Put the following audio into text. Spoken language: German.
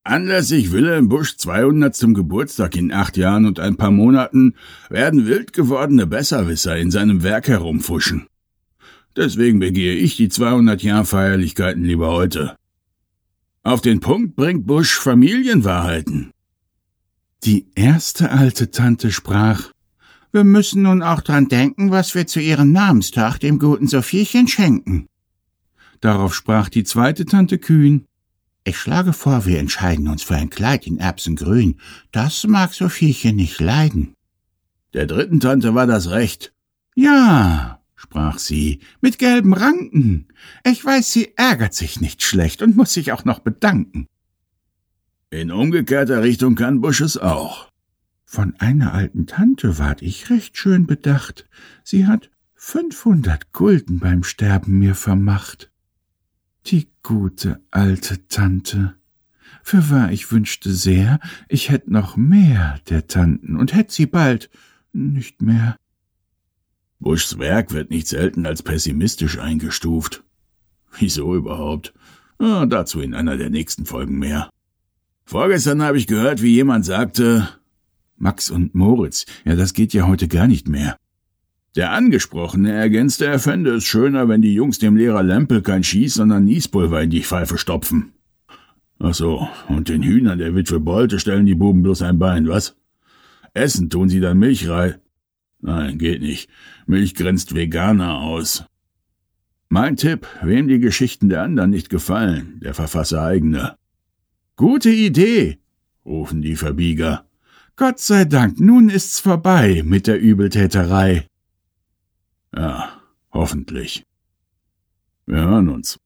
Anlässlich Wilhelm Buschs 200. Geburtstag in 8 Jahren und ein paar Monaten werden wild gewordene Besserwisser in seinem Werk herumfuschen. Deswegen begehe ich die 200-Jahr-Feierlichkeiten lieber heute. Auf den Punkt bringt Busch Familienwahrheiten. Die erste alte Tante sprach: »Wir müssen nun auch dran denken, was wir zu ihrem Namenstag dem guten Sophiechen schenken.« Darauf sprach die zweite Tante kühn: »Ich schlage vor, wir entscheiden uns für ein Kleid in Erbsengrün. Das mag Sophiechen nicht leiden.« Der dritten Tante war das recht. »Ja«, sprach sie, »mit gelben Ranken. Ich weiß, sie ärgert sich nicht schlecht und muss sich auch noch bedanken.« In umgekehrter Richtung kann Busch es auch. »Von einer alten Tante ward ich recht schön bedacht. Sie hat 500 Gulden beim Sterben mir vermacht.« Die gute alte Tante. Fürwahr, ich wünschte sehr, ich hätt noch mehr der Tanten und hätt sie bald nicht mehr. Buschs Werk wird nicht selten als pessimistisch eingestuft. Wieso überhaupt? Dazu in einer der nächsten Folgen mehr. Vorgestern habe ich gehört, wie jemand sagte: Max und Moritz, ja, das geht ja heute gar nicht mehr. Der Angesprochene ergänzte, er fände es schöner, wenn die Jungs dem Lehrer Lempel kein Schieß, sondern Niespulver in die Pfeife stopfen. Ach so, und den Hühnern der Witwe Bolte stellen die Buben bloß ein Bein, was? Essen tun sie dann Milch rein? Nein, geht nicht. Milch grenzt Veganer aus. Mein Tipp, wem die Geschichten der anderen nicht gefallen, der verfasse eigene. »Gute Idee«, rufen die Verbieger. »Gott sei Dank, nun ist's vorbei mit der Übeltäterei.« Ja, hoffentlich. Wir hören uns.